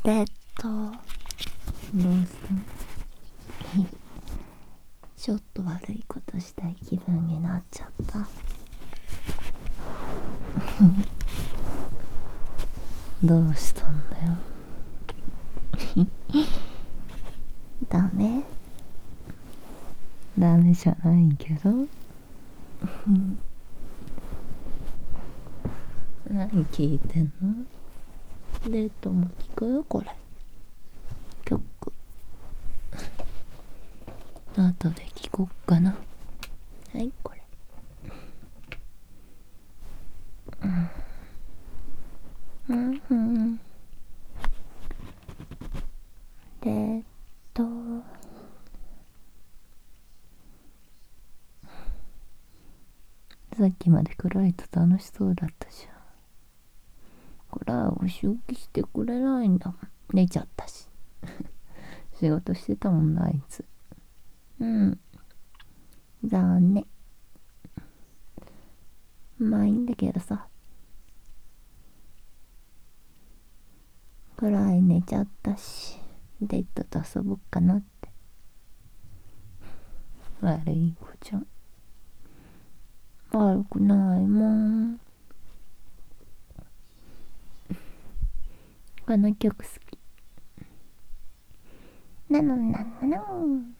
でどうしたちょっと悪いことしたい気分になっちゃった。どうしたんだよ。ダメじゃないけど。何聞いてんの？デートも聞くよこれ。曲後で聞こっかな。はいこれ。デートさっきまで暗いと楽しそうだったじゃん。暗いお仕置きしてくれないんだもん。寝ちゃったし。仕事してたもんなあいつ。残念。まあいいんだけどさ。暗い寝ちゃったし、デートと遊ぼっかなって。悪い子ちゃん。悪くないもん。この曲好き。なの。